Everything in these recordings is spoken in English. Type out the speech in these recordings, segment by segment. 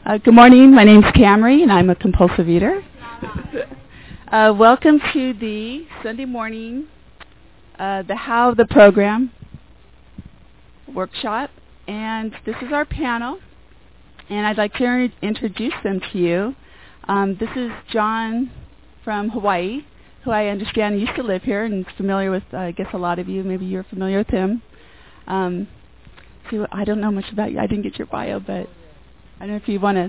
Good morning. My name's Camry, and I'm a compulsive eater. Welcome to the Sunday morning, the How of the Program workshop. And this is our panel, and I'd like to introduce them to you. This is John from Hawaii, who I understand used to live here and is familiar with, I guess, a lot of you. Maybe you're familiar with him. I don't know much about you. I didn't get your bio, but I don't know if you want to.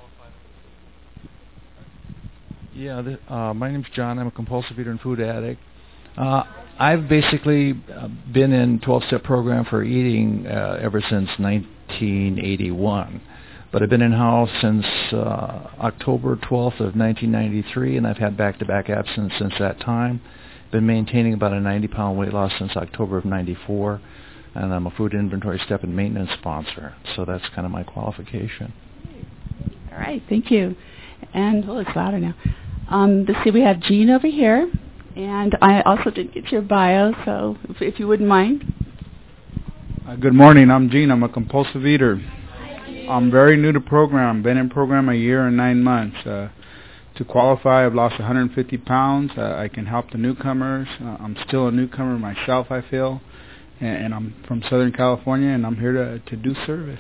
Yeah, my name's John. I'm a compulsive eater and food addict. I've basically been in 12-step program for eating ever since 1981. But I've been in-house since October 12th of 1993, and I've had back-to-back abstinence since that time. Been maintaining about a 90-pound weight loss since October of 94, and I'm a food inventory step and maintenance sponsor. So that's kind of my qualification. All right, thank you. And, it's louder now. Let's see, we have Jean over here, and I also didn't get your bio, so if you wouldn't mind. Good morning, I'm Jean. I'm a compulsive eater. I'm very new to program. Been in program a year and 9 months. To qualify, I've lost 150 pounds. I can help the newcomers. I'm still a newcomer myself, I feel. And I'm from Southern California, and I'm here to do service.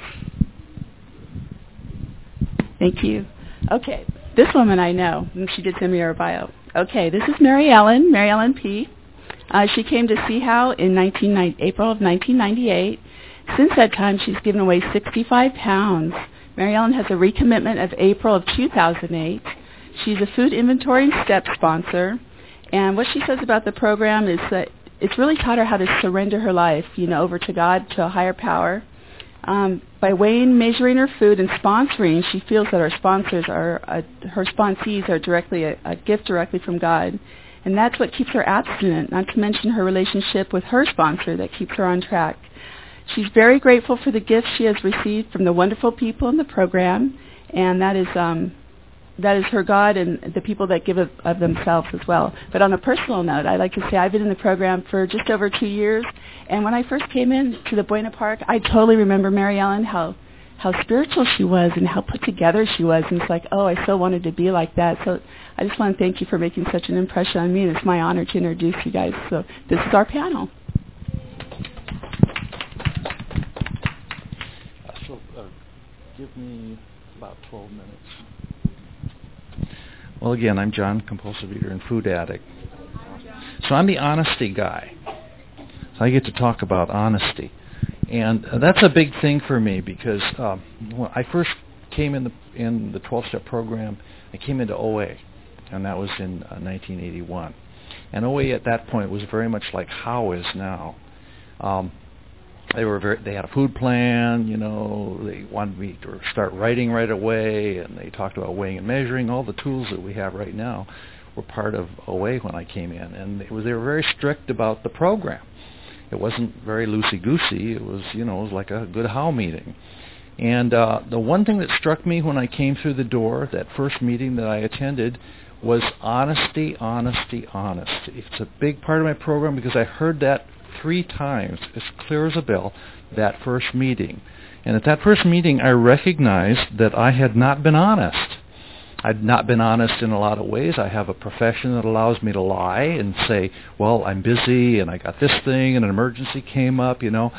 Thank you. Okay, this woman I know, and she did send me her bio. Okay, this is Mary Ellen P. She came to CHOW in April of 1998. Since that time, she's given away 65 pounds. Mary Ellen has a recommitment of April of 2008. She's a food inventory and step sponsor. And what she says about the program is that it's really taught her how to surrender her life, over to God, to a higher power. By weighing, measuring her food, and sponsoring, she feels that her sponsees are directly a gift directly from God. And that's what keeps her abstinent, not to mention her relationship with her sponsor that keeps her on track. She's very grateful for the gifts she has received from the wonderful people in the program, and that is her God and the people that give of themselves as well. But on a personal note, I like to say I've been in the program for just over 2 years, and when I first came in to the Buena Park, I totally remember Mary Ellen, how spiritual she was and how put together she was, and it's like, oh, I so wanted to be like that. So I just want to thank you for making such an impression on me, and it's my honor to introduce you guys. So this is our panel. Give me about 12 minutes. Well, again, I'm John, compulsive eater and food addict. So I'm the honesty guy. So I get to talk about honesty. And that's a big thing for me because when I first came in the 12-step program, I came into OA, and that was in 1981. And OA at that point was very much like HOW is now. They had a food plan, they wanted me to start writing right away, and they talked about weighing and measuring. All the tools that we have right now were part of OA when I came in, and they were very strict about the program. It wasn't very loosey-goosey. It was, it was like a good HOW meeting. And the one thing that struck me when I came through the door, that first meeting that I attended, was honesty, honesty, honesty. It's a big part of my program because I heard that 3 times, as clear as a bell, that first meeting. And at that first meeting, I recognized that I had not been honest. I'd not been honest in a lot of ways. I have a profession that allows me to lie and say, well, I'm busy, and I got this thing, and an emergency came up,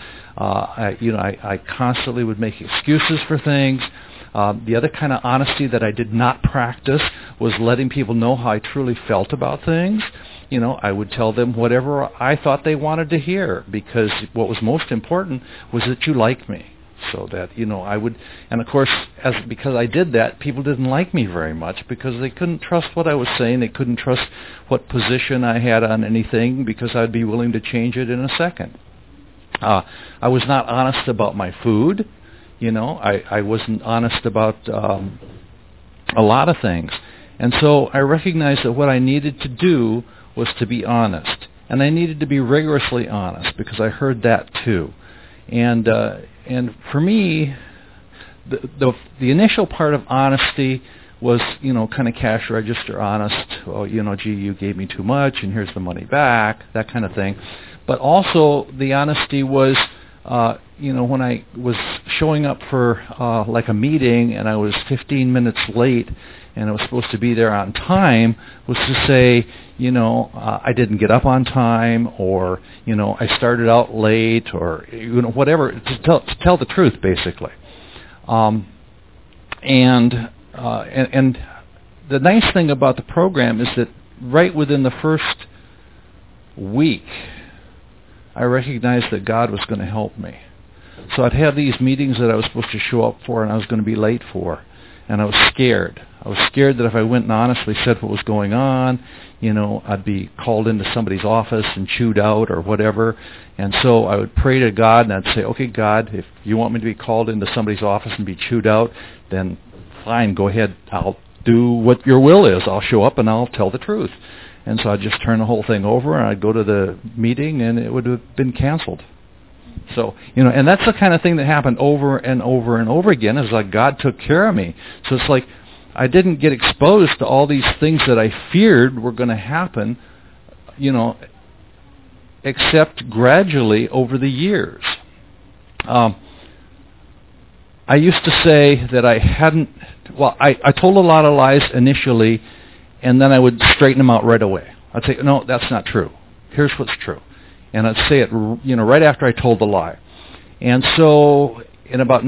I constantly would make excuses for things. The other kind of honesty that I did not practice was letting people know how I truly felt about things. I would tell them whatever I thought they wanted to hear, because what was most important was that you like me. So that, I would, and of course, because I did that, people didn't like me very much because they couldn't trust what I was saying. They couldn't trust what position I had on anything because I'd be willing to change it in a second. I was not honest about my food. I wasn't honest about a lot of things. And so I recognized that what I needed to do was to be honest. And I needed to be rigorously honest because I heard that too. And for me, the initial part of honesty was, kind of cash register honest. Oh, gee, you gave me too much, and here's the money back, that kind of thing. But also the honesty was when I was showing up for like a meeting and I was 15 minutes late and I was supposed to be there on time, was to say, I didn't get up on time, or, I started out late, or, whatever, to tell the truth, basically. And the nice thing about the program is that right within the first week, I recognized that God was going to help me. So I'd have these meetings that I was supposed to show up for and I was going to be late for, and I was scared. I was scared that if I went and honestly said what was going on, I'd be called into somebody's office and chewed out or whatever. And so I would pray to God, and I'd say, okay, God, if you want me to be called into somebody's office and be chewed out, then fine, go ahead. I'll do what your will is. I'll show up and I'll tell the truth. And so I'd just turn the whole thing over, and I'd go to the meeting, and it would have been canceled. So, and that's the kind of thing that happened over and over and over again. It's like God took care of me. So it's like I didn't get exposed to all these things that I feared were going to happen, except gradually over the years. I used to say that I told a lot of lies initially, and then I would straighten them out right away. I'd say, no, that's not true. Here's what's true. And I'd say it, right after I told the lie. And so in about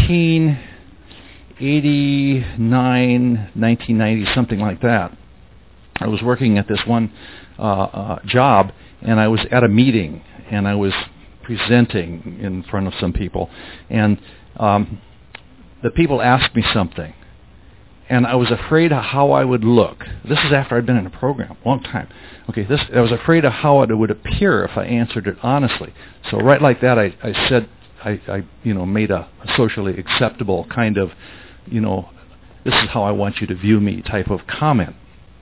1989, 1990, something like that, I was working at this one job, and I was at a meeting, and I was presenting in front of some people. And the people asked me something, and I was afraid of how I would look. This is after I'd been in a program, a long time. Okay, I was afraid of how it would appear if I answered it honestly. So right like that, I said, I made a socially acceptable kind of, this is how I want you to view me type of comment.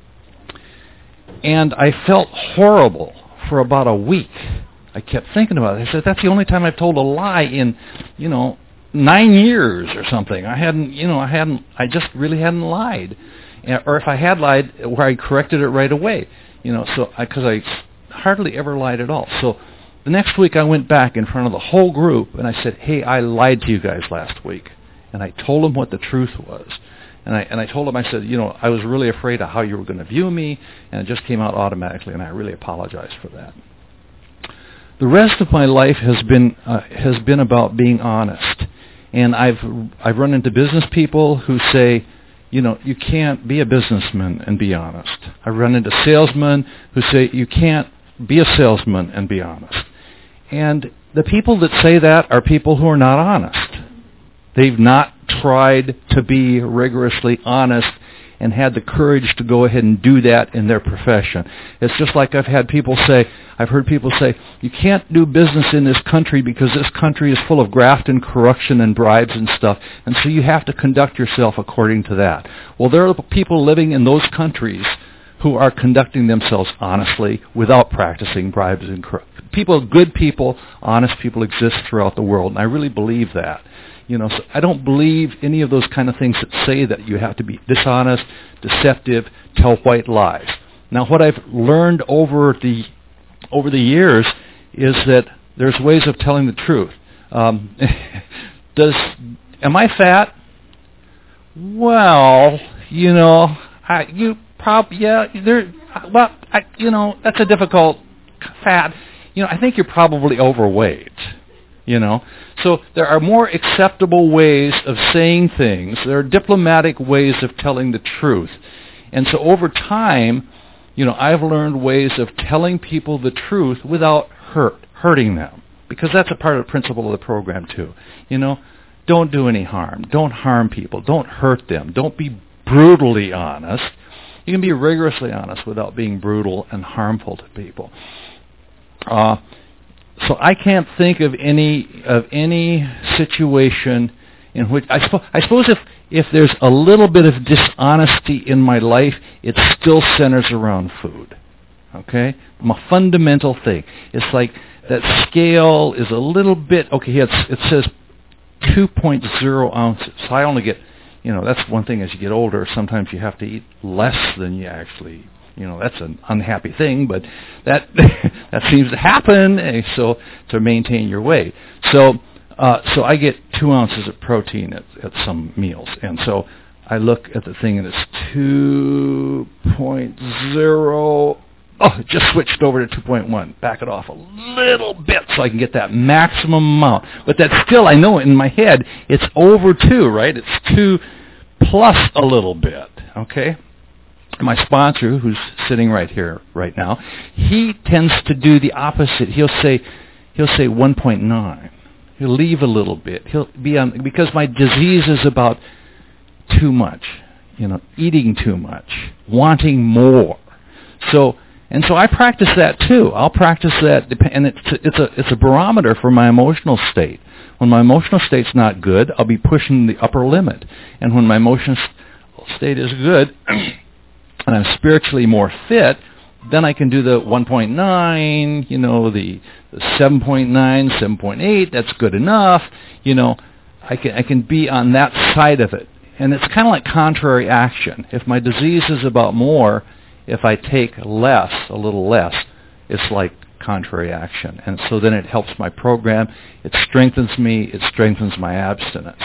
And I felt horrible for about a week. I kept thinking about it. I said, that's the only time I've told a lie in, 9 years or something. I just really hadn't lied. Or if I had lied, where I corrected it right away. Because I hardly ever lied at all. So the next week I went back in front of the whole group and I said, hey, I lied to you guys last week. And I told them what the truth was. And I told them, I said, I was really afraid of how you were going to view me, and it just came out automatically, and I really apologize for that. The rest of my life has been about being honest. And I've run into business people who say, you can't be a businessman and be honest. I've run into salesmen who say you can't be a salesman and be honest. And the people that say that are people who are not honest. They've not tried to be rigorously honest and had the courage to go ahead and do that in their profession. It's just like I've heard people say, you can't do business in this country because this country is full of graft and corruption and bribes and stuff, and so you have to conduct yourself according to that. Well, there are people living in those countries who are conducting themselves honestly without practicing bribes and corruption. Good people, honest people exist throughout the world, and I really believe that. So I don't believe any of those kind of things that say that you have to be dishonest, deceptive, tell white lies. Now, what I've learned over the years is that there's ways of telling the truth. Am I fat? Well, that's a difficult fat. I think you're probably overweight. So there are more acceptable ways of saying things. There are diplomatic ways of telling the truth. And so over time, I've learned ways of telling people the truth without hurting them. Because that's a part of the principle of the program too. Don't do any harm. Don't harm people. Don't hurt them. Don't be brutally honest. You can be rigorously honest without being brutal and harmful to people. So I can't think of any situation in which I suppose if there's a little bit of dishonesty in my life, it still centers around food. Okay, a fundamental thing. It's like that scale is a little bit it says 2.0 ounces. So I only get that's one thing as you get older. Sometimes you have to eat less than you actually that's an unhappy thing, but that that seems to happen. So to maintain your weight, so I get 2 ounces of protein at some meals, and so I look at the thing and it's 2.0. Oh, it just switched over to 2.1. Back it off a little bit so I can get that maximum amount. But that's still, I know in my head, it's over 2, right? It's 2 plus a little bit, okay? My sponsor, who's sitting right here right now, he tends to do the opposite. He'll say 1.9. He'll leave a little bit. He'll be on, because my disease is about too much, eating too much, wanting more. So I practice that too. I'll practice that, and it's a barometer for my emotional state. When my emotional state's not good, I'll be pushing the upper limit. And when my emotional state is good, and I'm spiritually more fit, then I can do the 1.9, the 7.9, 7.8. That's good enough. I can be on that side of it. And it's kind of like contrary action. If my disease is about more, if I take less, a little less, it's like contrary action. And so then it helps my program. It strengthens me. It strengthens my abstinence.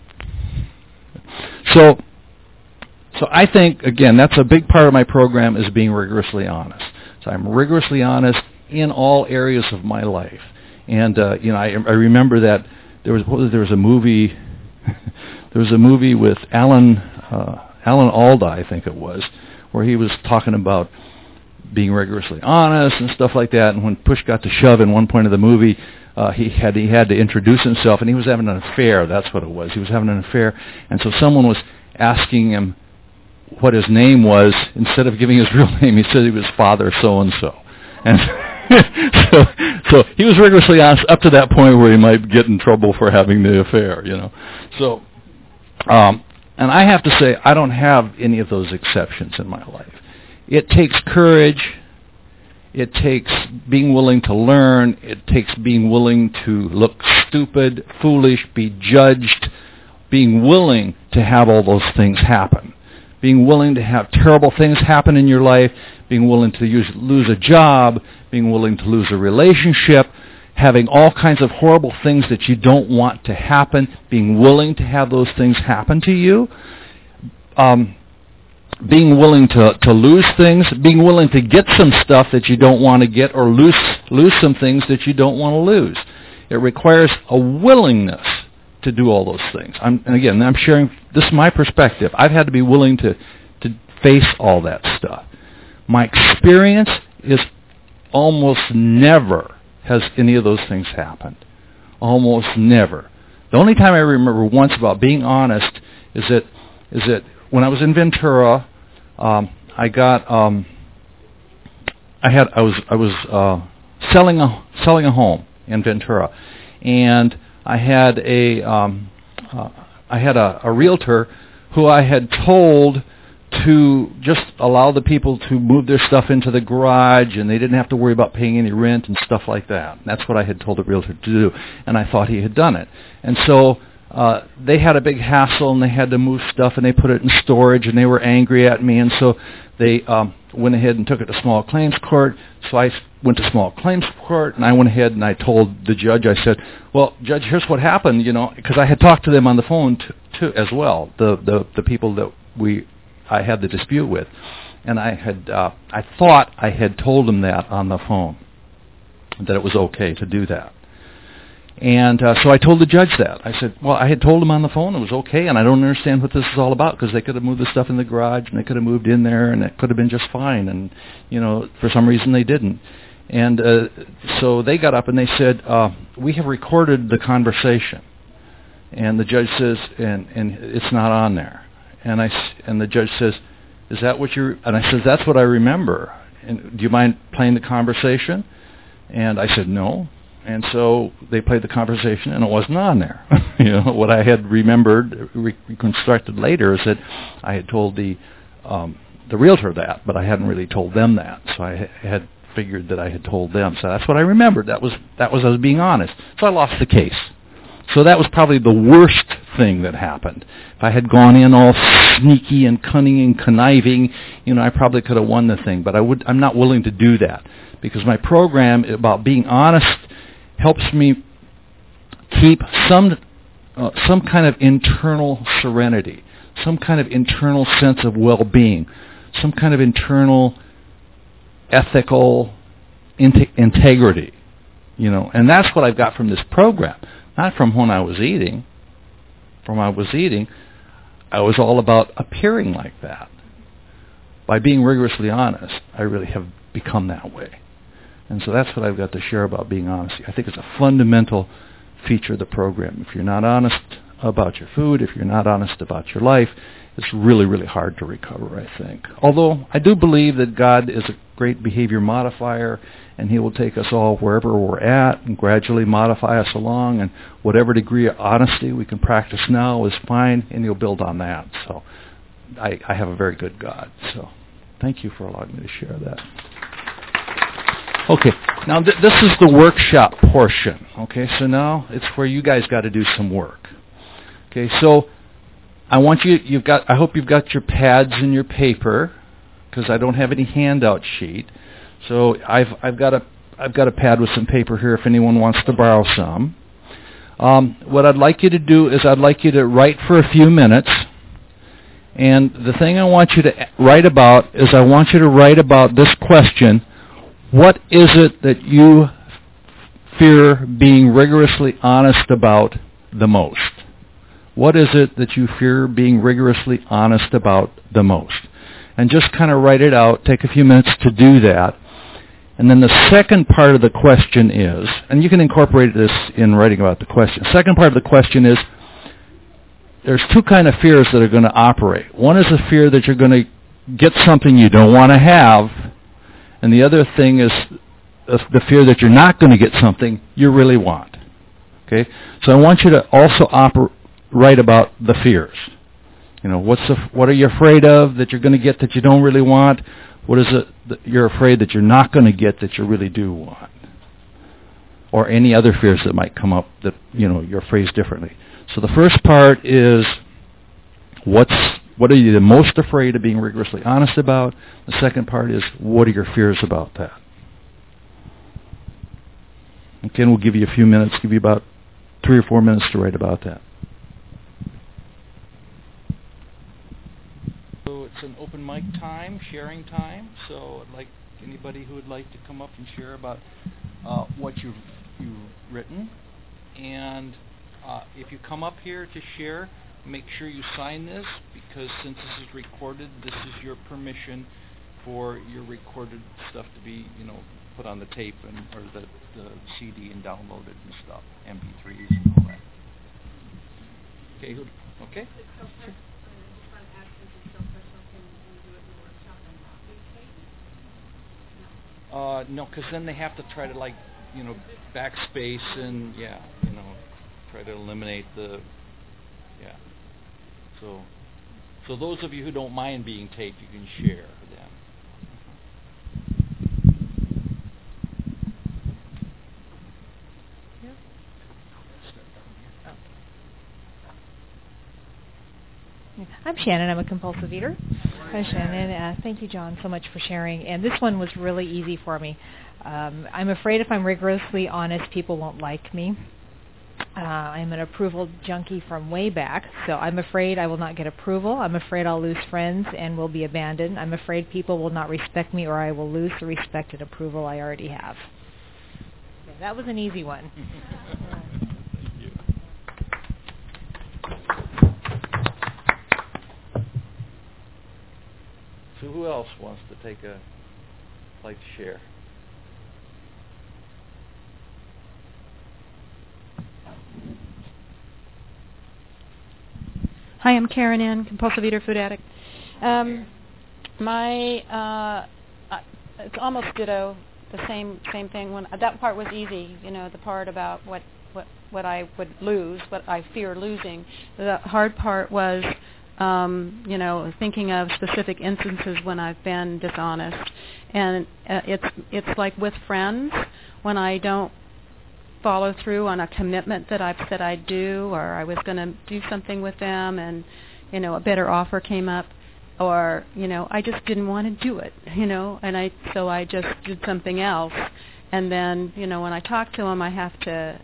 So I think, again, that's a big part of my program is being rigorously honest. So I'm rigorously honest in all areas of my life. And, I remember that there was a movie... There was a movie with Alan Alda, I think it was, where he was talking about being rigorously honest and stuff like that. And when push got to shove in one point of the movie, he had to introduce himself, and he was having an affair. That's what it was. He was having an affair, and so someone was asking him what his name was. Instead of giving his real name, he said he was Father So-and-so. And so he was rigorously honest up to that point where he might get in trouble for having the affair, So, and I have to say, I don't have any of those exceptions in my life. It takes courage. It takes being willing to learn. It takes being willing to look stupid, foolish, be judged, being willing to have all those things happen, being willing to have terrible things happen in your life, being willing to lose a job, being willing to lose a relationship, having all kinds of horrible things that you don't want to happen, being willing to have those things happen to you, being willing to lose things, being willing to get some stuff that you don't want to get, or lose some things that you don't want to lose. It requires a willingness to do all those things. And again, I'm sharing, this is my perspective. I've had to be willing to face all that stuff. My experience is almost never has any of those things happened. Almost never. The only time I remember once about being honest is that when I was in Ventura, I was selling a home in Ventura, and I had a realtor who I had told to just allow the people to move their stuff into the garage, and they didn't have to worry about paying any rent and stuff like that. And that's what I had told the realtor to do, and I thought he had done it. And so they had a big hassle, and they had to move stuff, and they put it in storage, and they were angry at me, and so they went ahead and took it to small claims court. So I went to small claims court, and I went ahead and I told the judge, I said, well, Judge, here's what happened, because I had talked to them on the phone too as well, the people that I had the dispute with. And I thought I had told them that on the phone, that it was okay to do that. And so I told the judge that. I said, well, I had told him on the phone it was okay, and I don't understand what this is all about, because they could have moved the stuff in the garage, and they could have moved in there, and it could have been just fine. And, for some reason they didn't. And so they got up and they said, we have recorded the conversation. And the judge says, and it's not on there. And the judge says, is that what you're... And I said, that's what I remember. And do you mind playing the conversation? And I said, no. And so they played the conversation, and it wasn't on there. What I had remembered, reconstructed later, is that I had told the realtor that, but I hadn't really told them that. So I had figured that I had told them. So that's what I remembered. That was I was being honest. So I lost the case. So that was probably the worst thing that happened. If I had gone in all sneaky and cunning and conniving, I probably could have won the thing. But I'm not willing to do that, because my program about being honest helps me keep some kind of internal serenity, some kind of internal sense of well-being, some kind of internal ethical integrity, and that's what I've got from this program, not from when I was eating. From when I was eating, I was all about appearing like that. By being rigorously honest, I really have become that way. And so that's what I've got to share about being honest. I think it's a fundamental feature of the program. If you're not honest about your food, if you're not honest about your life, it's really, really hard to recover, I think. Although I do believe that God is a great behavior modifier, and he will take us all wherever we're at and gradually modify us along, and whatever degree of honesty we can practice now is fine, and he'll build on that. So I have a very good God. So thank you for allowing me to share that. Okay, now this is the workshop portion. Okay, so now it's where you guys got to do some work. Okay, so I hope you've got your pads and your paper, because I don't have any handout sheet. So I've got a pad with some paper here if anyone wants to borrow some. What I'd like you to do is I'd like you to write for a few minutes. And the thing I want you to write about is I want you to write about this question: what is it that you fear being rigorously honest about the most? What is it that you fear being rigorously honest about the most? And just kind of write it out. Take a few minutes to do that. And then the second part of the question is, and you can incorporate this in writing about the question. The second part of the question is, there's two kind of fears that are going to operate. One is the fear that you're going to get something you don't want to have, and the other thing is the fear that you're not going to get something you really want. Okay? So I want you to also write about the fears. What are you afraid of that you're going to get that you don't really want? What is it that you're afraid that you're not going to get that you really do want? Or any other fears that might come up that, you're phrased differently. So the first part is, what are you the most afraid of being rigorously honest about? The second part is, what are your fears about that? Again, we'll give you a few minutes, give you about 3 or 4 minutes to write about that. So it's an open mic time, sharing time. So I'd like anybody who would like to come up and share about what you've written. And if you come up here to share, make sure you sign this, because since this is recorded, this is your permission for your recorded stuff to be, put on the tape or the CD and downloaded and stuff, MP3s and all that. Okay. Okay. No, because then they have to try to backspace and try to eliminate the So those of you who don't mind being taped, you can share them. I'm Shannon. I'm a compulsive eater. Hi, Shannon. Thank you, John, so much for sharing. And this one was really easy for me. I'm afraid if I'm rigorously honest, people won't like me. I'm an approval junkie from way back, so I'm afraid I will not get approval. I'm afraid I'll lose friends and will be abandoned. I'm afraid people will not respect me, or I will lose the respect and approval I already have. Yeah, that was an easy one. Thank you. So who else wants to like to share? Hi, I'm Karen Ann, compulsive eater, food addict. It's almost ditto, the same thing. That part was easy, the part about what I would lose, what I fear losing. The hard part was, thinking of specific instances when I've been dishonest, and it's like with friends when I don't follow through on a commitment that I've said I'd do, or I was going to do something with them and, a better offer came up, or, I just didn't want to do it, and so I just did something else. And then, when I talk to them, I have to,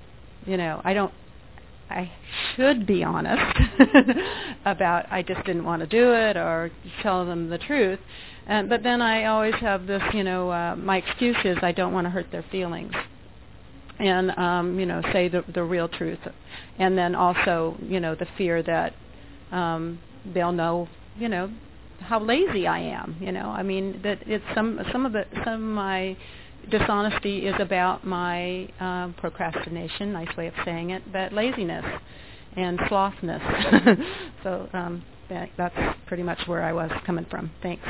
I should be honest about I just didn't want to do it or tell them the truth. But then I always have this, my excuse is I don't want to hurt their feelings. And, say the real truth. And then also, the fear that they'll know, how lazy I am, I mean, that it's some of my dishonesty is about my procrastination, nice way of saying it, but laziness and slothness. So that's pretty much where I was coming from. Thanks.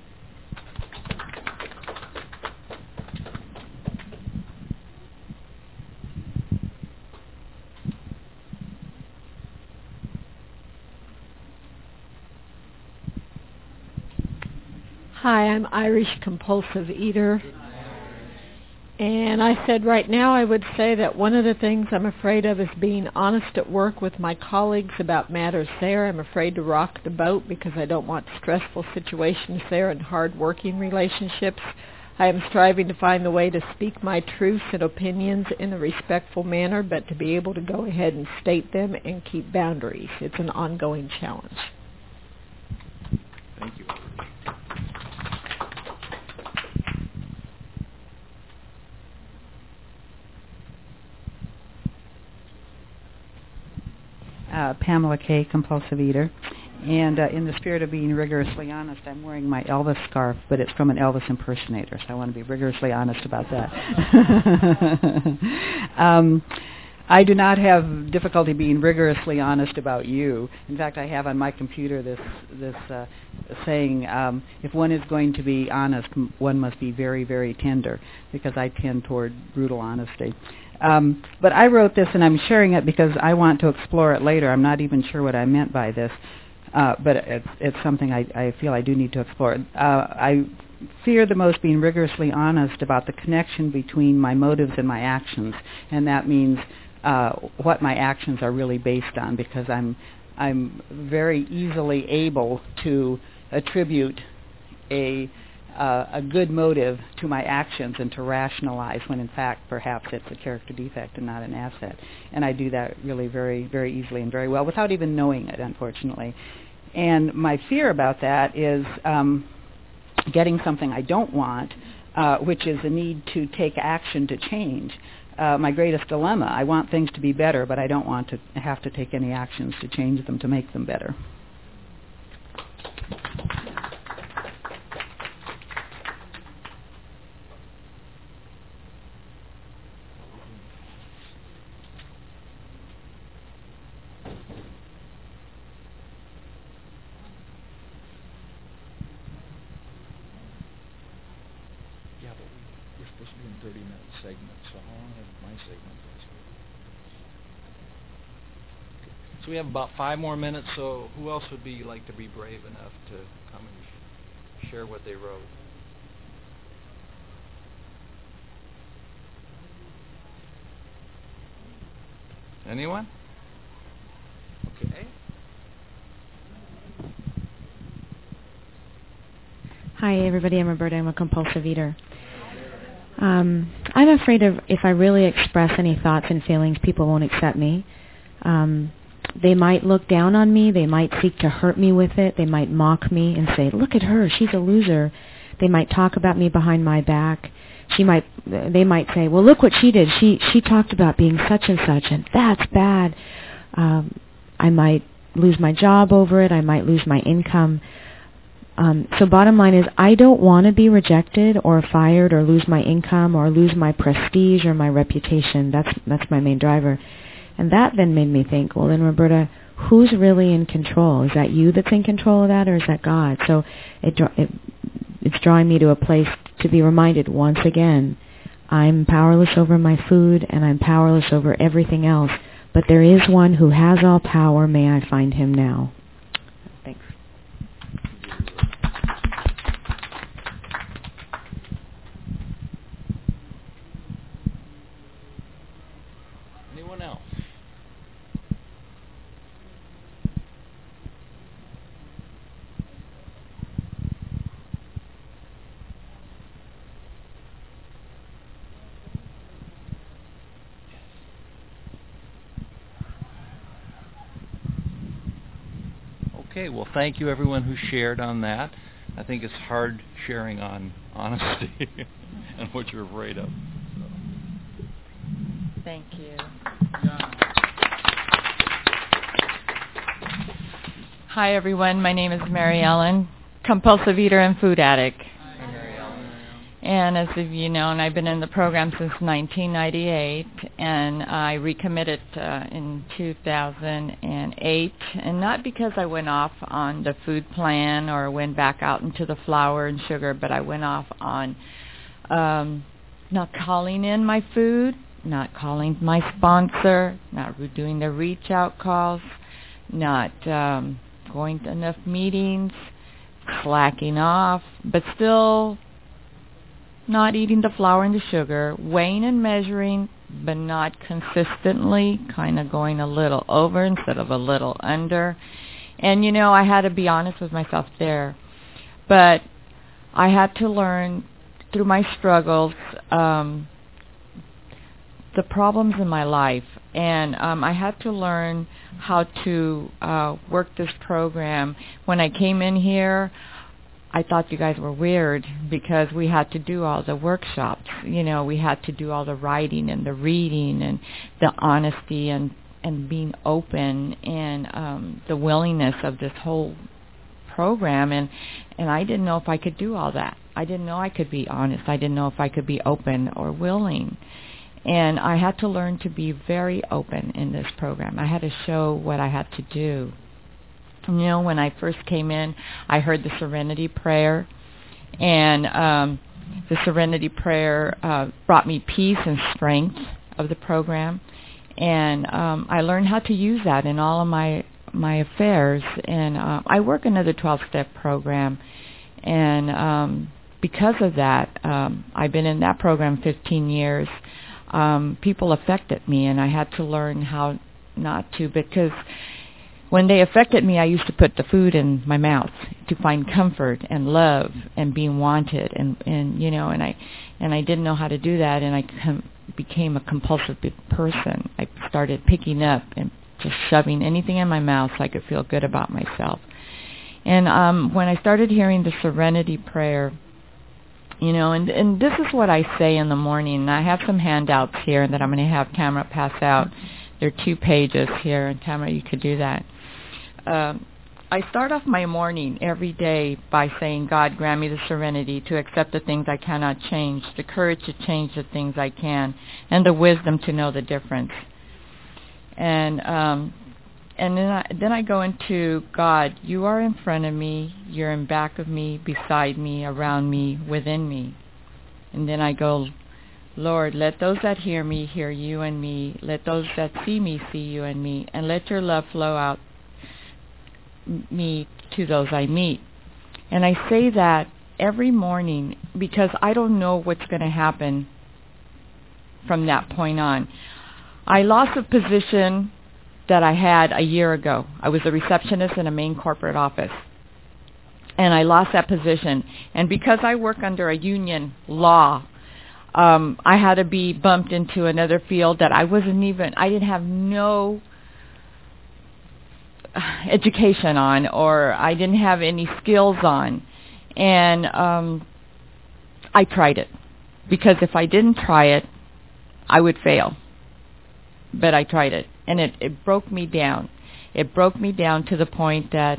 Hi, I'm Irish Compulsive Eater. And I said right now I would say that one of the things I'm afraid of is being honest at work with my colleagues about matters there. I'm afraid to rock the boat because I don't want stressful situations there and hard working relationships. I am striving to find the way to speak my truths and opinions in a respectful manner, but to be able to go ahead and state them and keep boundaries. It's an ongoing challenge. Thank you. Pamela K., Compulsive Eater. And in the spirit of being rigorously honest, I'm wearing my Elvis scarf, but it's from an Elvis impersonator, so I want to be rigorously honest about that. I do not have difficulty being rigorously honest about you. In fact, I have on my computer this saying, if one is going to be honest, one must be very, very tender, because I tend toward brutal honesty. But I wrote this, and I'm sharing it because I want to explore it later. I'm not even sure what I meant by this, but it's something I feel I do need to explore. I fear the most being rigorously honest about the connection between my motives and my actions, and that means what my actions are really based on, because I'm very easily able to attribute a good motive to my actions and to rationalize when in fact perhaps it's a character defect and not an asset. And I do that really very, very easily and very well without even knowing it, unfortunately. And my fear about that is getting something I don't want, which is the need to take action to change. My greatest dilemma, I want things to be better, but I don't want to have to take any actions to change them to make them better. So we have about 5 more minutes, so who else would be like to be brave enough to come and share what they wrote? Anyone? Okay. Hi, everybody. I'm Roberta. I'm a compulsive eater. I'm afraid of if I really express any thoughts and feelings, people won't accept me. They might look down on me. They might seek to hurt me with it. They might mock me and say, look at her, she's a loser. They might talk about me behind my back. They might say, well, look what she did. She talked about being such and such, and that's bad. I might lose my job over it. I might lose my income. So bottom line is, I don't want to be rejected or fired or lose my income or lose my prestige or my reputation. That's my main driver. And that then made me think, well, then, Roberta, who's really in control? Is that you that's in control of that, or is that God? So it's drawing me to a place to be reminded once again, I'm powerless over my food and I'm powerless over everything else, but there is one who has all power. May I find him now? Thanks. Okay, well, thank you everyone who shared on that. I think it's hard sharing on honesty and what you're afraid of. So. Thank you. Hi, everyone. My name is Mary Ellen, compulsive eater and food addict. Hi, Mary Ellen. And as of you know, and I've been in the program since 1998, and I recommitted in 2008, and not because I went off on the food plan or went back out into the flour and sugar, but I went off on not calling in my food, not calling my sponsor, not doing the reach out calls, not going to enough meetings, slacking off, but still not eating the flour and the sugar, weighing and measuring, but not consistently, kind of going a little over instead of a little under. And, I had to be honest with myself there. But I had to learn through my struggles the problems in my life. And I had to learn how to work this program. When I came in here, I thought you guys were weird because we had to do all the workshops. We had to do all the writing and the reading and the honesty and being open and the willingness of this whole program. And I didn't know if I could do all that. I didn't know I could be honest. I didn't know if I could be open or willing. And I had to learn to be very open in this program. I had to show what I had to do. When I first came in, I heard the Serenity Prayer, and the Serenity Prayer brought me peace and strength of the program, and I learned how to use that in all of my affairs. And I work another 12-step program, and because of that, I've been in that program 15 years. People affected me, and I had to learn how not to, because when they affected me, I used to put the food in my mouth to find comfort and love and being wanted, and I didn't know how to do that, and I became a compulsive person. I started picking up and just shoving anything in my mouth so I could feel good about myself. And when I started hearing the Serenity Prayer, and this is what I say in the morning. And I have some handouts here that I'm going to have Tamara pass out. There are 2 pages here, and Tamara, you could do that. I start off my morning every day by saying, God, grant me the serenity to accept the things I cannot change, the courage to change the things I can, and the wisdom to know the difference. And then I go into, God, you are in front of me, you're in back of me, beside me, around me, within me. And then I go, Lord, let those that hear me hear you and me. Let those that see me see you and me. And let your love flow out me to those I meet. And I say that every morning because I don't know what's going to happen from that point on. I lost a position that I had a year ago. I was a receptionist in a main corporate office. And I lost that position. And because I work under a union law, I had to be bumped into another field that I didn't have no education on, or I didn't have any skills on. And I tried it. Because if I didn't try it, I would fail. But I tried it. And it broke me down. It broke me down to the point that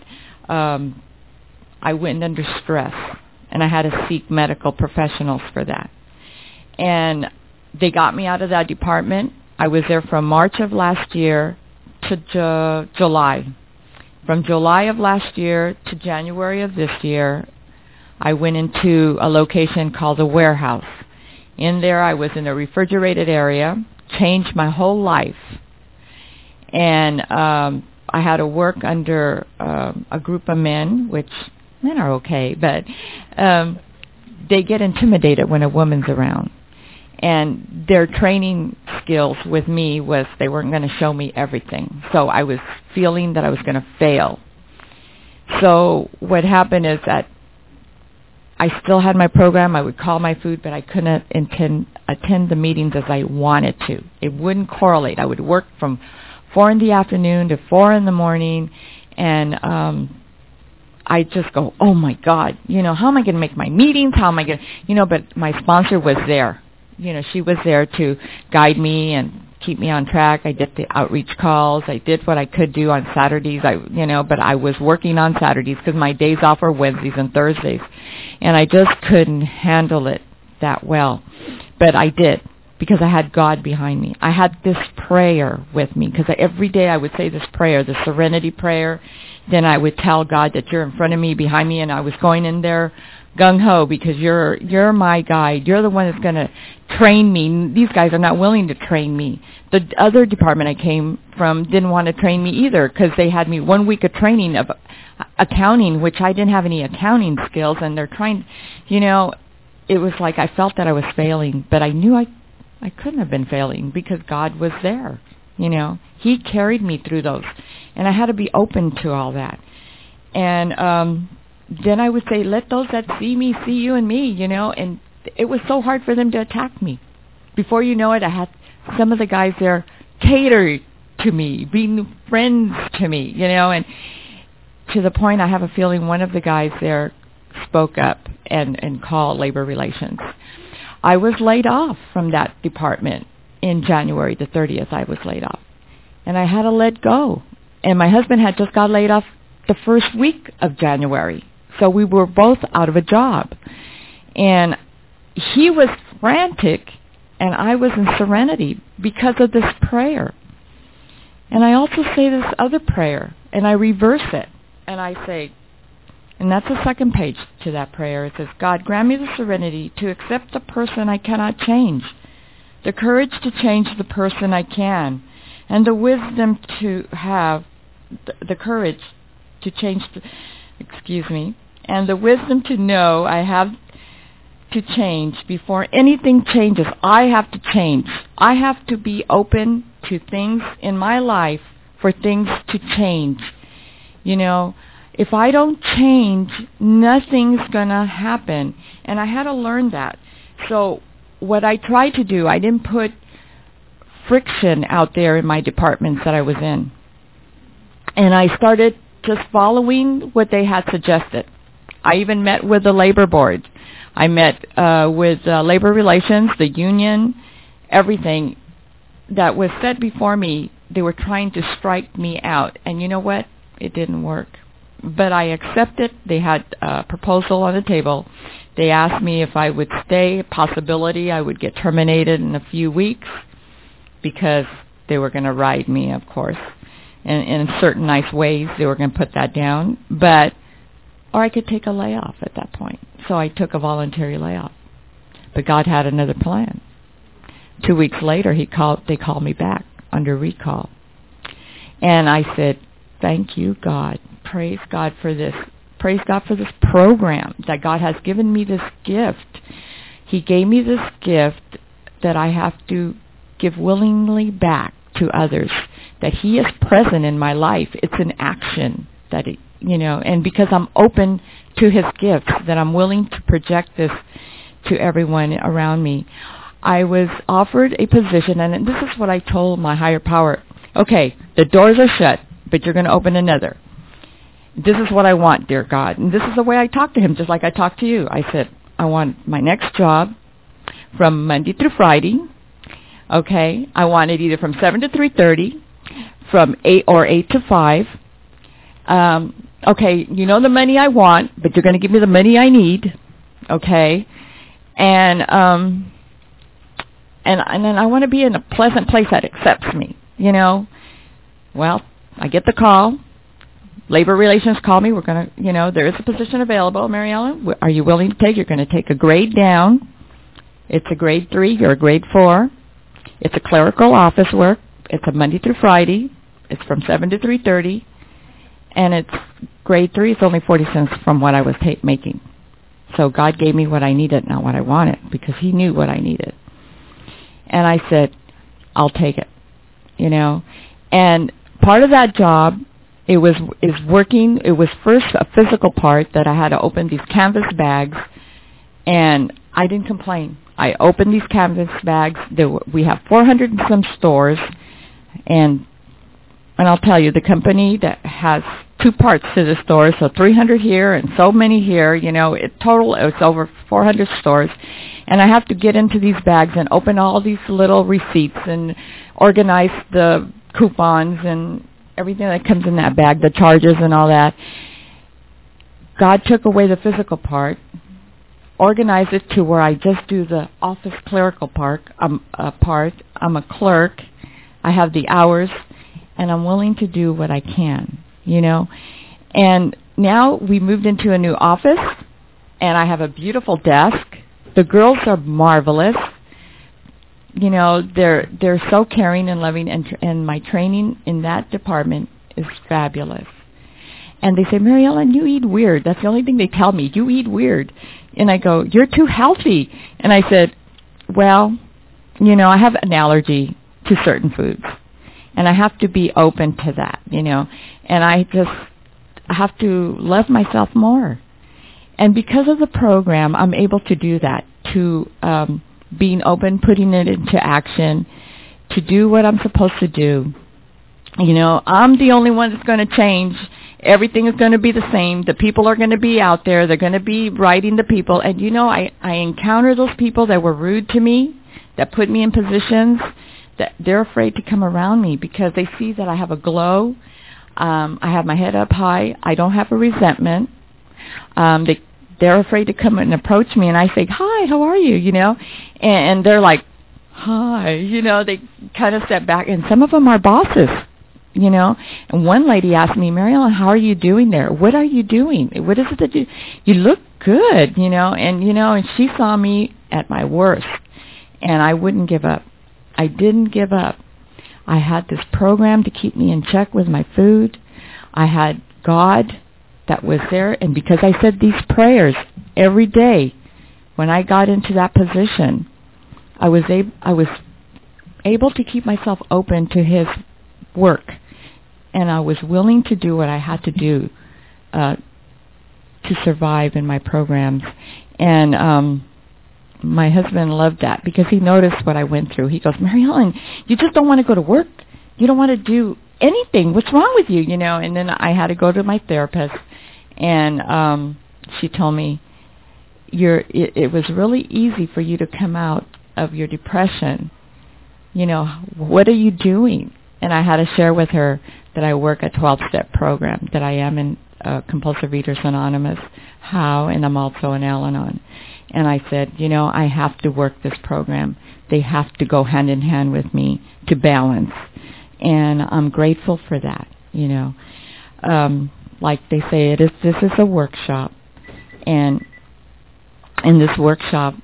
I went under stress. And I had to seek medical professionals for that. And they got me out of that department. I was there from March of last year to July. From July of last year to January of this year, I went into a location called the warehouse. In there, I was in a refrigerated area, changed my whole life. And I had to work under a group of men, which men are okay, but they get intimidated when a woman's around. And their training skills with me was they weren't going to show me everything. So I was feeling that I was going to fail. So what happened is that I still had my program. I would call my food, but I couldn't attend the meetings as I wanted to. It wouldn't correlate. I would work from 4 in the afternoon to 4 in the morning, and I just go, oh my God, how am I going to make my meetings? How am I going to, but my sponsor was there. She was there to guide me and keep me on track. I did the outreach calls. I did what I could do on Saturdays. But I was working on Saturdays because my days off were Wednesdays and Thursdays. And I just couldn't handle it that well. But I did, because I had God behind me. I had this prayer with me, because every day I would say this prayer, the serenity prayer. Then I would tell God that you're in front of me, behind me, and I was going in there gung-ho, because you're my guide. You're the one that's going to train me. These guys are not willing to train me. The other department I came from didn't want to train me either, because they had me 1 week of training of accounting, which I didn't have any accounting skills, and they're trying, it was like I felt that I was failing, but I knew I couldn't have been failing because God was there. He carried me through those, and I had to be open to all that. And then I would say, let those that see me see you and me, and it was so hard for them to attack me. Before you know it, I had some of the guys there cater to me, being friends to me, and to the point I have a feeling one of the guys there spoke up and called labor relations. I was laid off from that department in January the 30th. I was laid off, and I had to let go. And my husband had just got laid off the first week of January, so we were both out of a job. And he was frantic, and I was in serenity because of this prayer. And I also say this other prayer, and I reverse it, and I say, and that's the second page to that prayer. It says, God, grant me the serenity to accept the person I cannot change, the courage to change the person I can, and the wisdom to have the courage to change, and the wisdom to know I have to change before anything changes. I have to change. I have to be open to things in my life for things to change. If I don't change, nothing's going to happen. And I had to learn that. So what I tried to do, I didn't put friction out there in my departments that I was in. And I started just following what they had suggested. I even met with the labor board. I met with labor relations, the union, everything that was said before me. They were trying to strike me out. And you know what? It didn't work. But I accepted. They had a proposal on the table. They asked me if I would stay, a possibility I would get terminated in a few weeks, because they were going to ride me, of course. And in certain nice ways, they were going to put that down. Or I could take a layoff at that point. So I took a voluntary layoff. But God had another plan. 2 weeks later, they called me back under recall. And I said, thank you, God. Praise God for this. Praise God for this program, that God has given me this gift. He gave me this gift that I have to give willingly back to others, that He is present in my life. It's an action that, and because I'm open to His gifts, that I'm willing to project this to everyone around me. I was offered a position, and this is what I told my higher power. Okay, the doors are shut, but you're going to open another. This is what I want, dear God. And this is the way I talked to Him, just like I talked to you. I said, I want my next job from Monday through Friday. Okay, I want it either from 7 to 3:30, from 8 to 5. Okay, you know the money I want, but you're going to give me the money I need. Okay, and then I want to be in a pleasant place that accepts me. Well, I get the call. Labor relations call me. We're going to, there is a position available, Mary Ellen. Are you willing to take? You're going to take a grade down. It's a grade 3. You're a grade 4. It's a clerical office work. It's a Monday through Friday. It's from 7 to 3:30. And it's grade 3. It's only 40 cents from what I was making. So God gave me what I needed, not what I wanted, because He knew what I needed. And I said, I'll take it, And part of that job, it was first a physical part that I had to open these canvas bags, and I didn't complain. I opened these canvas bags. We have 400 and some stores, and I'll tell you, the company that has 2 parts to the store, so 300 here and so many here. You know, total it's over 400 stores, and I have to get into these bags and open all these little receipts and organize the coupons and everything that comes in that bag, the charges and all that. God took away the physical part, organized it to where I just do the office clerical part. I'm a clerk. I have the hours, and I'm willing to do what I can, you know. And now we moved into a new office, and I have a beautiful desk. The girls are marvelous. You know, they're so caring and loving, and my training in that department is fabulous. And they say, Mary Ellen, you eat weird. That's the only thing they tell me. You eat weird. And I go, you're too healthy. And I said, well, you know, I have an allergy to certain foods. And I have to be open to that, you know. And I have to love myself more. And because of the program, I'm able to do that, to being open, putting it into action, to do what I'm supposed to do. You know, I'm the only one that's going to change. Everything is going to be the same. The people are going to be out there. They're going to be writing the people. And, you know, I encounter those people that were rude to me, that put me in positions that they're afraid to come around me because they see that I have a glow. I have my head up high. I don't have a resentment. They're afraid to come and approach me. And I say, hi, how are you, you know? And they're like, hi, you know, they kind of step back. And some of them are bosses. You know, and one lady asked me, Mary Ellen, how are you doing there? What are you doing? What is it that you look good, you know? And she saw me at my worst, and I wouldn't give up. I didn't give up. I had this program to keep me in check with my food. I had God that was there, and because I said these prayers every day when I got into that position, I was able to keep myself open to His work. And I was willing to do what I had to do to survive in my programs. And my husband loved that because he noticed what I went through. He goes, Mary Ellen, you just don't want to go to work. You don't want to do anything. What's wrong with you? You know. And then I had to go to my therapist, and she told me, it was really easy for you to come out of your depression. You know, what are you doing? And I had to share with her that I work a 12-step program, that I am in Compulsive Eaters Anonymous, HOW, and I'm also in Al-Anon. And I said, you know, I have to work this program. They have to go hand in hand with me to balance. And I'm grateful for that, you know. Like they say, this is a workshop. And in this workshop,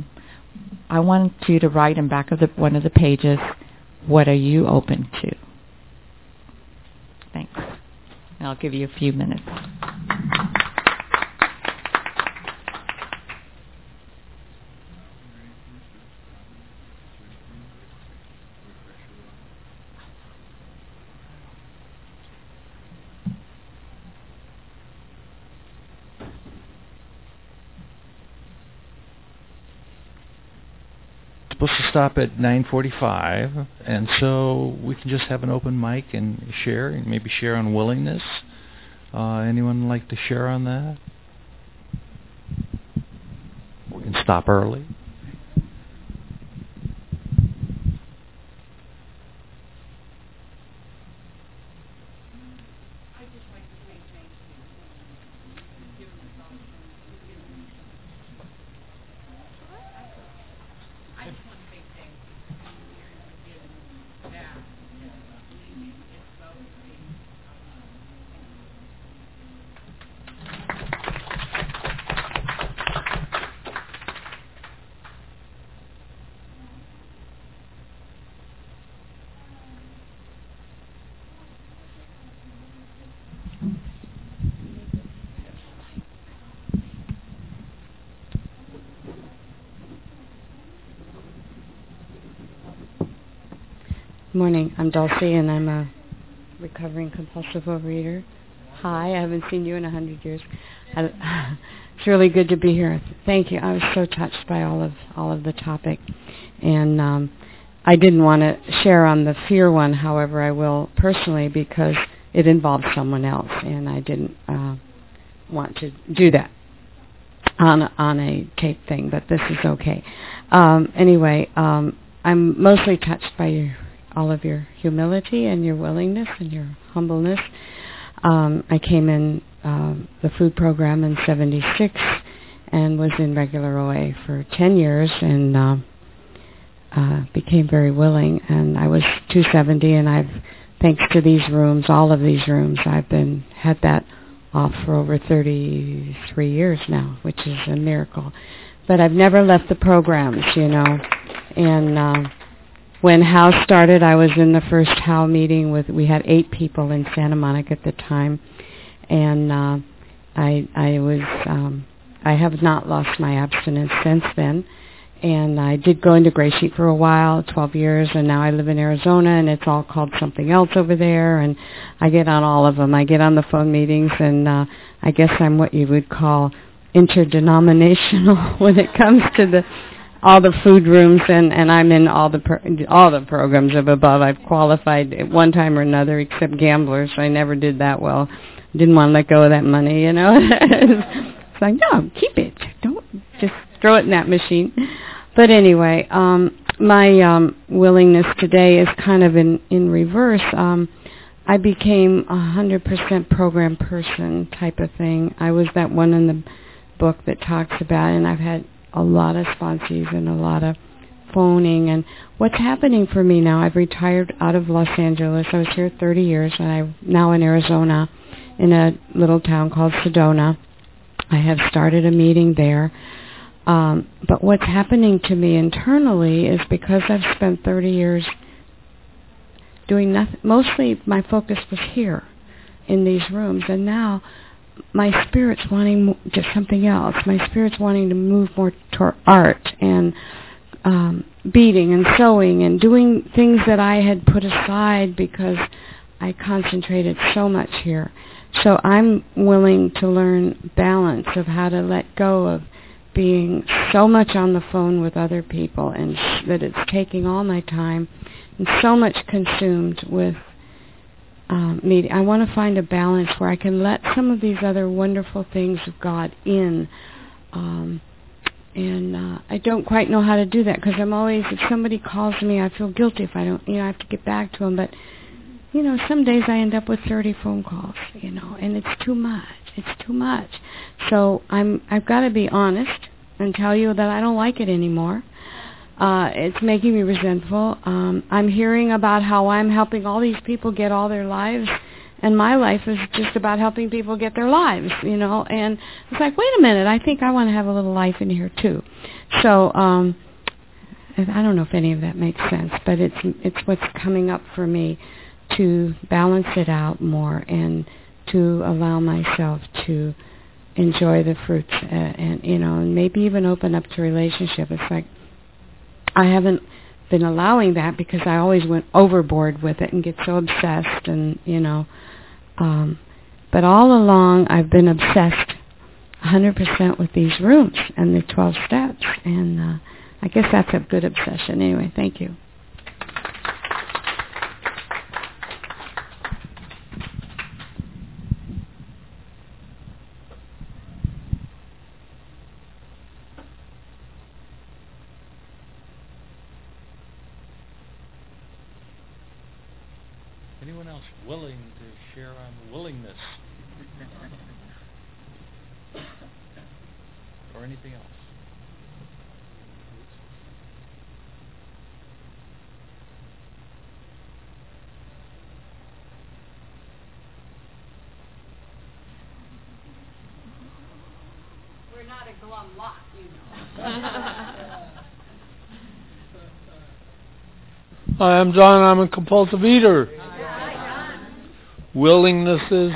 I want you to write in back of one of the pages, what are you open to? Thanks. And I'll give you a few minutes. Supposed to stop at 9:45, and so we can just have an open mic and share, and maybe share on willingness. Anyone like to share on that? We can stop early. Morning, I'm Dulcie, and I'm a recovering compulsive overeater. Hi, I haven't seen you in 100 years. It's really good to be here. Thank you. I was so touched by all of the topic, and I didn't want to share on the fear one. However, I will personally, because it involved someone else, and I didn't want to do that on a tape thing, but this is okay. Anyway, I'm mostly touched by all of your humility and your willingness and your humbleness. I came in the food program in 76 and was in regular OA for 10 years and became very willing. And I was 270, and I've, thanks to these rooms, all of these rooms, I've had that off for over 33 years now, which is a miracle. But I've never left the programs, And when HOW started, I was in the first HOW meeting we had 8 people in Santa Monica at the time, and I have not lost my abstinence since then. And I did go into Gray Sheet for a while, 12 years, and now I live in Arizona, and it's all called something else over there, and I get on all of them. I get on the phone meetings, and I guess I'm what you would call interdenominational when it comes to all the food rooms, and I'm in all the programs of above. I've qualified at one time or another, except gamblers. I never did that well. Didn't want to let go of that money, It's like, no, keep it. Don't just throw it in that machine. But anyway, my willingness today is kind of in reverse. I became 100% program person type of thing. I was that one in the book that talks about, and I've had a lot of sponsees and a lot of phoning. And what's happening for me now, I've retired out of Los Angeles. I was here 30 years, and I'm now in Arizona in a little town called Sedona. I have started a meeting there. But what's happening to me internally is because I've spent 30 years doing nothing, mostly my focus was here in these rooms, and now my spirit's wanting just something else. My spirit's wanting to move more toward art and beading and sewing and doing things that I had put aside because I concentrated so much here. So I'm willing to learn balance of how to let go of being so much on the phone with other people, and that it's taking all my time and so much consumed with meeting. I want to find a balance where I can let some of these other wonderful things of God in. And I don't quite know how to do that because I'm always, if somebody calls me, I feel guilty if I don't, I have to get back to them. But, some days I end up with 30 phone calls, and it's too much. It's too much. So I've got to be honest and tell you that I don't like it anymore. It's making me resentful. I'm hearing about how I'm helping all these people get all their lives, and my life is just about helping people get their lives, And it's like, wait a minute, I think I want to have a little life in here too. So I don't know if any of that makes sense, but it's what's coming up for me to balance it out more and to allow myself to enjoy the fruits and maybe even open up to relationship. It's like I haven't been allowing that because I always went overboard with it and get so obsessed and but all along I've been obsessed 100% with these rooms and the 12 steps, and I guess that's a good obsession. Anyway, thank you. Anyone else willing to share on willingness? Or anything else? We're not a glum lot, Hi, I'm John. I'm a compulsive eater. Willingness is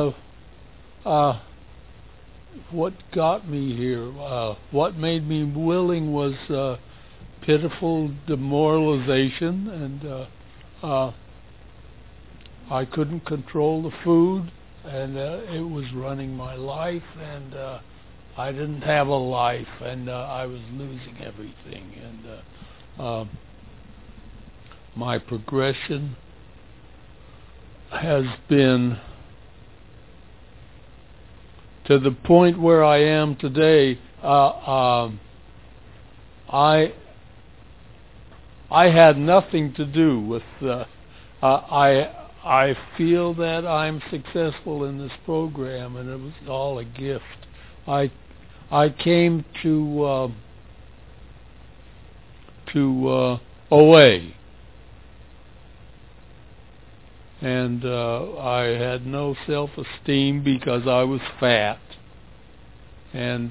what got me here. What made me willing was pitiful demoralization, and I couldn't control the food, and it was running my life, and I didn't have a life, and I was losing everything, and my progression has been to the point where I am today. I had nothing to do with. I feel that I'm successful in this program, and it was all a gift. I came to OA, and I had no self-esteem because I was fat, and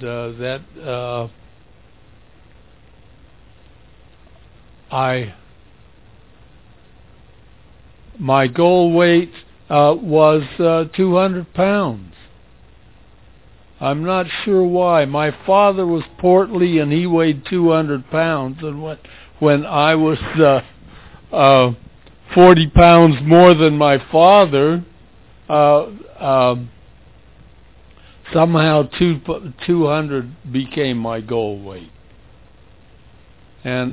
my goal weight was 200 pounds. I'm not sure why. My father was portly and he weighed 200 pounds, and when I was 40 pounds more than my father, somehow 200 became my goal weight. And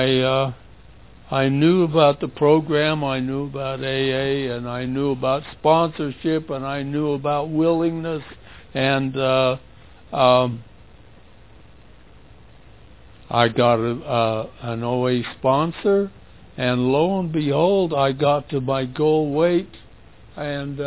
I knew about the program, I knew about AA, and I knew about sponsorship, and I knew about willingness, and I got an OA sponsor, and lo and behold, I got to my goal weight and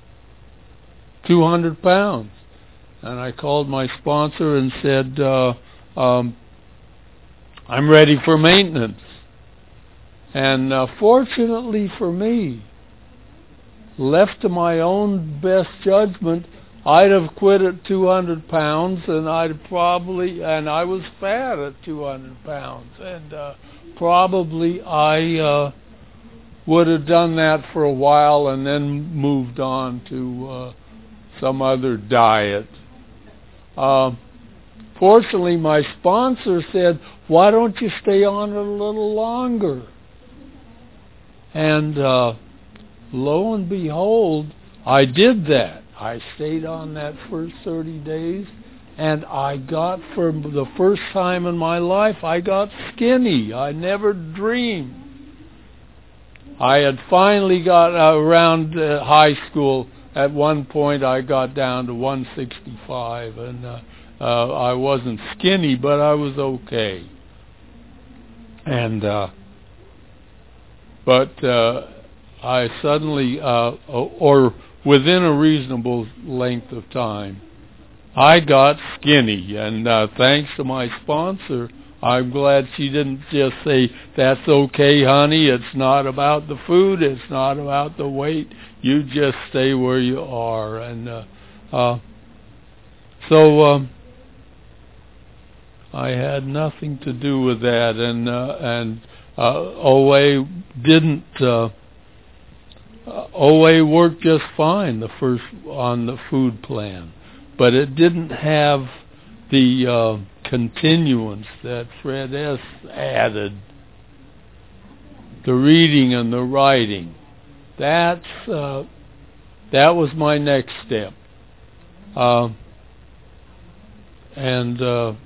200 pounds. And I called my sponsor and said, I'm ready for maintenance. And fortunately for me, left to my own best judgment, I'd have quit at 200 pounds, and I was fat at 200 pounds, and probably I would have done that for a while and then moved on to some other diet. Fortunately, my sponsor said, why don't you stay on it a little longer? And lo and behold, I did that. I stayed on that first 30 days, and I got, for the first time in my life, I got skinny. I never dreamed. I had finally got around high school. At one point, I got down to 165, and I wasn't skinny, but I was okay. And but I suddenly, or within a reasonable length of time, I got skinny, and thanks to my sponsor, I'm glad she didn't just say, that's okay, honey, it's not about the food, it's not about the weight, you just stay where you are. And so I had nothing to do with that, and OA didn't. OA worked just fine on the food plan, but it didn't have the continuance that Fred S. added, the reading and the writing. That was my next step, and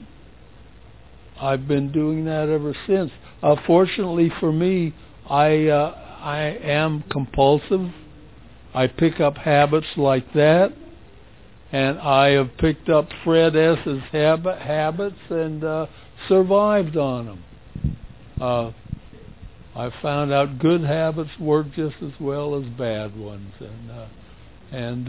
I've been doing that ever since. Fortunately for me, I am compulsive. I pick up habits like that, and I have picked up Fred S.'s habits and survived on them. I found out good habits work just as well as bad ones, and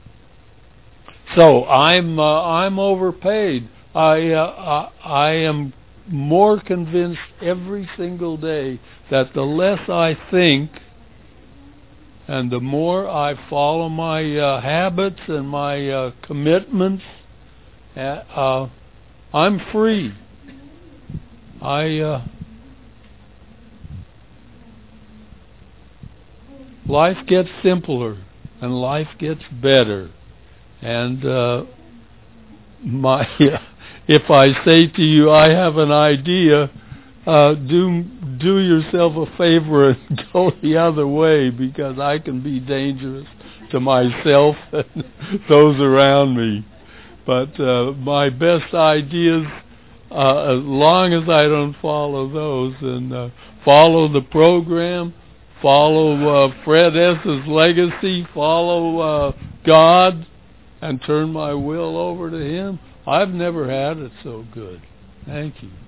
so I'm overpaid. I am more convinced every single day that the less I think and the more I follow my habits and my commitments, I'm free. Life gets simpler and life gets better, and if I say to you, I have an idea, do yourself a favor and go the other way, because I can be dangerous to myself and those around me. But my best ideas, as long as I don't follow those and follow the program, follow Fred S.'s legacy, follow God, and turn my will over to Him. I've never had it so good. Thank you.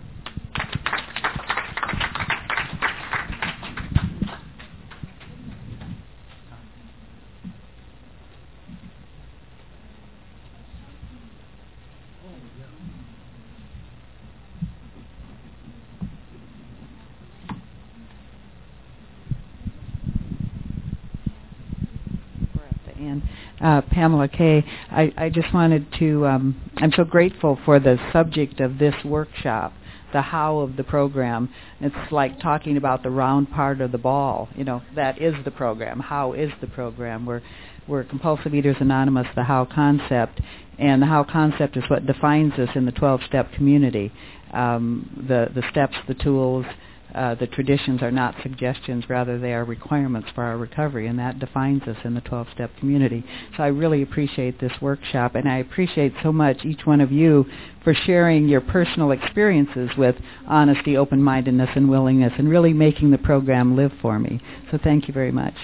Pamela Kay, I just wanted to, I'm so grateful for the subject of this workshop, the how of the program. It's like talking about the round part of the ball. That is the program. How is the program? We're Compulsive Eaters Anonymous, the how concept, and the how concept is what defines us in the 12-step community. The steps, the tools, the traditions are not suggestions, rather they are requirements for our recovery, and that defines us in the 12-step community. So I really appreciate this workshop, and I appreciate so much each one of you for sharing your personal experiences with honesty, open-mindedness, and willingness, and really making the program live for me. So thank you very much.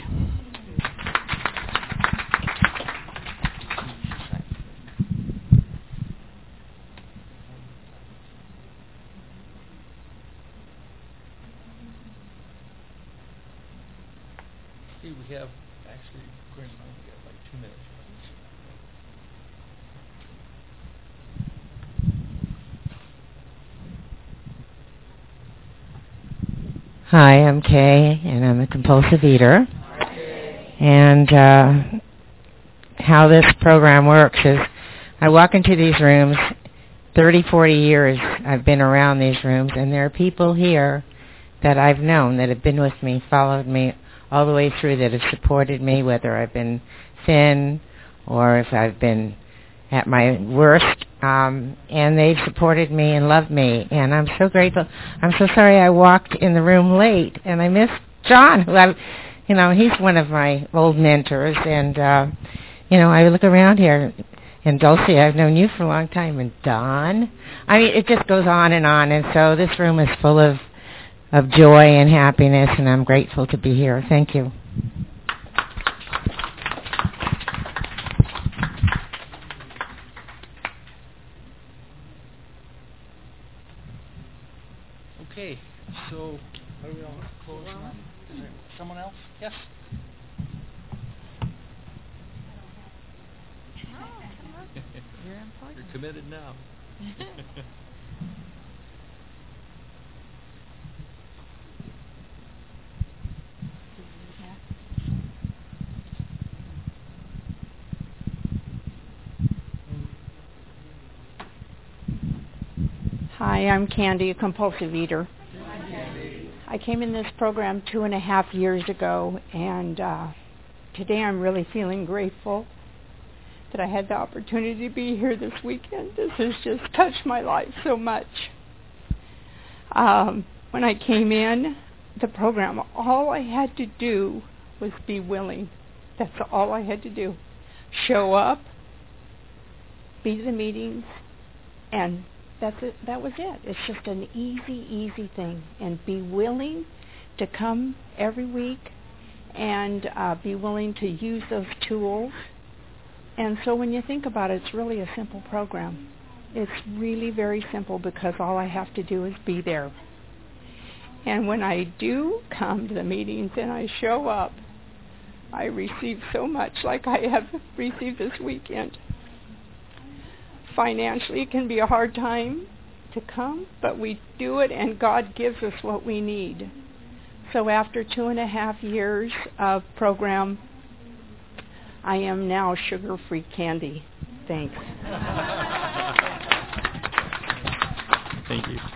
We have actually, we have like 2 minutes. Hi, I'm Kay, and I'm a compulsive eater. And how this program works is I walk into these rooms, 30, 40 years I've been around these rooms, and there are people here that I've known that have been with me, followed me all the way through, that have supported me, whether I've been thin or if I've been at my worst, and they've supported me and loved me, and I'm so grateful. I'm so sorry I walked in the room late, and I missed John, who he's one of my old mentors, and I look around here, and Dulcie, I've known you for a long time, and Don. I mean, it just goes on, and so this room is full of joy and happiness, and I'm grateful to be here. Thank you. Okay, so are we all close now? Is there someone else? Yes? You're committed now. Hi, I'm Candy, a compulsive eater. I came in this program 2.5 years ago, and today I'm really feeling grateful that I had the opportunity to be here this weekend. This has just touched my life so much. When I came in the program, all I had to do was be willing. That's all I had to do. Show up, be to the meetings, and that's it. That was it. It's just an easy thing. And be willing to come every week and be willing to use those tools. And so when you think about it, it's really a simple program. It's really very simple because all I have to do is be there. And when I do come to the meetings and I show up, I receive so much, like I have received this weekend. Financially, it can be a hard time to come, but we do it, and God gives us what we need. So after 2.5 years of program, I am now sugar-free Candy. Thanks. Thank you.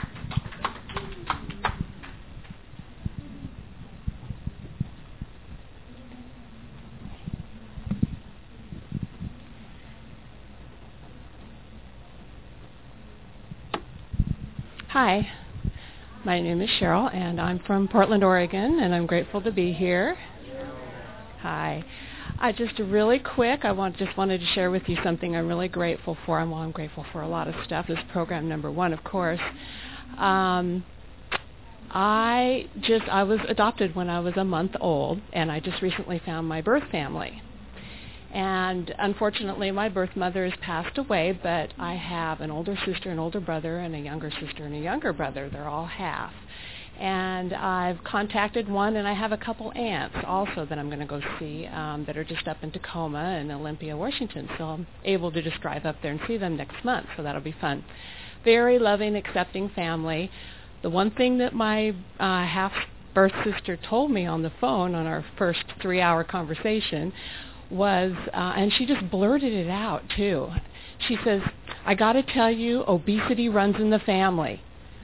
Hi, my name is Cheryl, and I'm from Portland, Oregon, and I'm grateful to be here. Hi. Just really quick, just wanted to share with you something I'm really grateful for. I'm grateful for a lot of stuff. This is program number 1, of course. I was adopted when I was a month old, and I just recently found my birth family. And unfortunately, my birth mother has passed away, but I have an older sister, an older brother, and a younger sister and a younger brother. They're all half. And I've contacted one, and I have a couple aunts also that I'm going to go see that are just up in Tacoma and Olympia, Washington. So I'm able to just drive up there and see them next month, so that'll be fun. Very loving, accepting family. The one thing that my half-birth sister told me on the phone on our first 3-hour conversation was, and she just blurted it out too. She says, "I got to tell you, obesity runs in the family."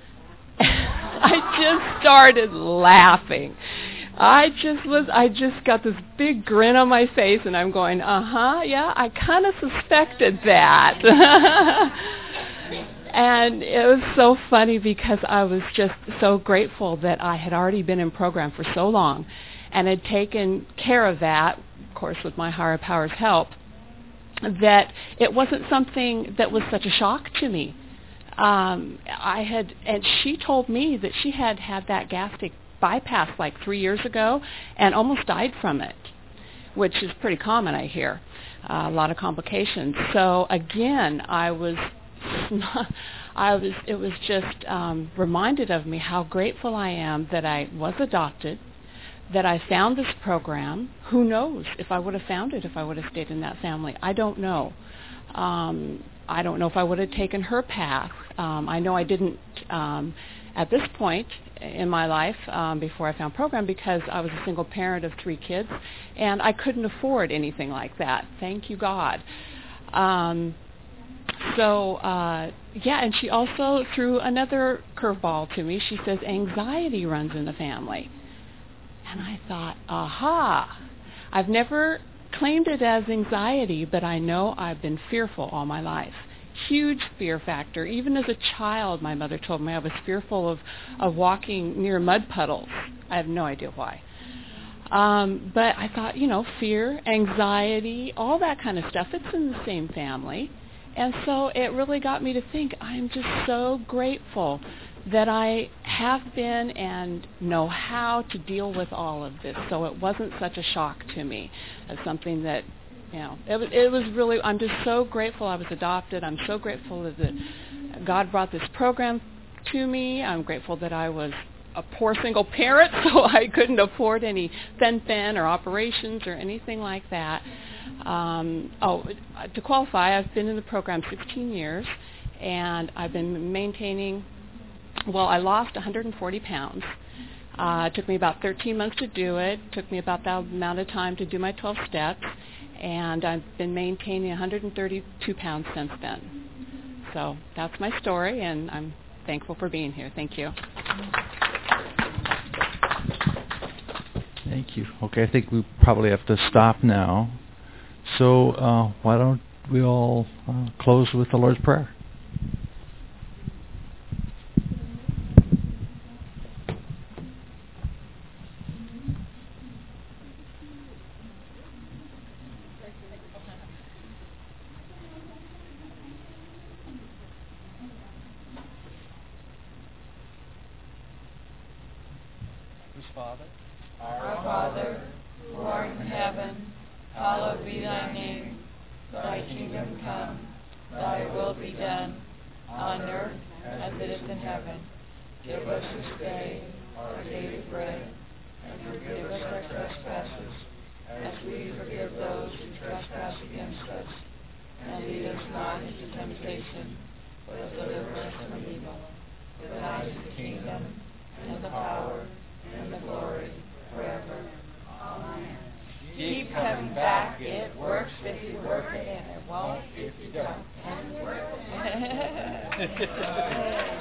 I just started laughing. I just got this big grin on my face, and I'm going, yeah, I kind of suspected that. And it was so funny because I was just so grateful that I had already been in program for so long and had taken care of that, of course, with my higher power's help, that it wasn't something that was such a shock to me. And she told me that she had had that gastric bypass like 3 years ago and almost died from it, which is pretty common, I hear, a lot of complications. So again, it was just reminded of me how grateful I am that I was adopted, that I found this program. Who knows if I would have found it, if I would have stayed in that family. I don't know. I don't know if I would have taken her path. I know I didn't at this point in my life before I found program, because I was a single parent of 3 kids, and I couldn't afford anything like that. Thank you, God. And she also threw another curveball to me. She says, anxiety runs in the family. And I thought, aha, I've never claimed it as anxiety, but I know I've been fearful all my life. Huge fear factor. Even as a child, my mother told me I was fearful of walking near mud puddles. I have no idea why. But I thought, fear, anxiety, all that kind of stuff, it's in the same family. And so it really got me to think, I'm just so grateful that I have been and know how to deal with all of this. So it wasn't such a shock to me as something that, it was really, I'm just so grateful I was adopted. I'm so grateful that God brought this program to me. I'm grateful that I was a poor single parent, so I couldn't afford any fen-phen or operations or anything like that. To qualify, I've been in the program 16 years, and I've been maintaining, I lost 140 pounds. It took me about 13 months to do it. It took me about that amount of time to do my 12 steps, and I've been maintaining 132 pounds since then. So that's my story, and I'm thankful for being here. Thank you. Thank you. Okay, I think we probably have to stop now. So why don't we all close with the Lord's Prayer? Our Father, who art in heaven, hallowed be thy name. Thy kingdom come, thy will be done, on earth as it is in heaven. Give us this day our daily bread, and forgive us our trespasses, as we forgive those who trespass against us. And lead us not into temptation, but deliver us from evil. For thine is the kingdom, and the power, and the glory, forever. Amen. Keep coming back. It works if you work it, and it won't if you don't. And it works.